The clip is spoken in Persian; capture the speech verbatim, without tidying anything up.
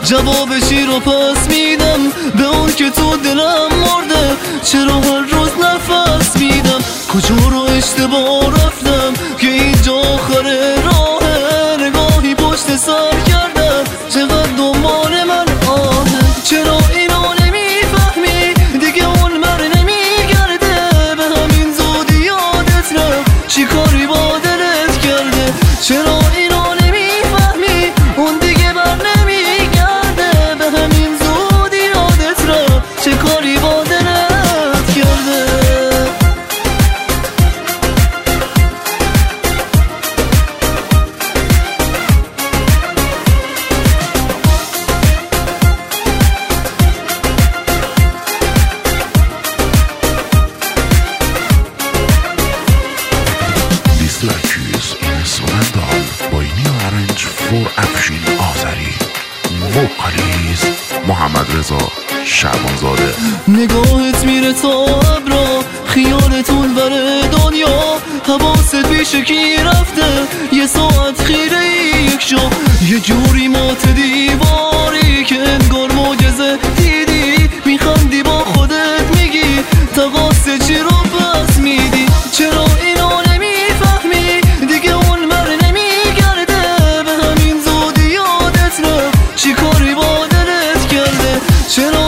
جوابشی رو پس میدم به اون که تو دلم مرده. چرا هر روز نفس میدم؟ کجا رو اشتباه رفتم که اینجا آخر راهه؟ نگاهی پشت سر کردم چقدر دنبال من آهه. چرا اینو نمیفهمی دیگه اون مر نمیگرده؟ به همین زودی یادت رفت چی کاری با دلت کرده؟ چرا اینو نمیفهمی اون دیگه بر نمیگرده؟ به همین زودی یادت رفت چه کاری با دلت کرده؟ Like Instrumental by New Arrange for Afshin Azari. Vocalist محمد رضا شعبانزاده. نگاهت میره تا ابرا، خیالتون بره دنیا. حواست پیش کی رفته؟ یه ساعت خیره یک جا، یه جوری مات دیواری که انگار معجزه دیدی. میخندی با خودت میگی تقاصه چی رو پس میدی؟ چرا اینو نمیفهمی دیگه اون مر نمیگرده؟ به همین زودی یادت رفت چی کاری با دلت کرده؟ چرا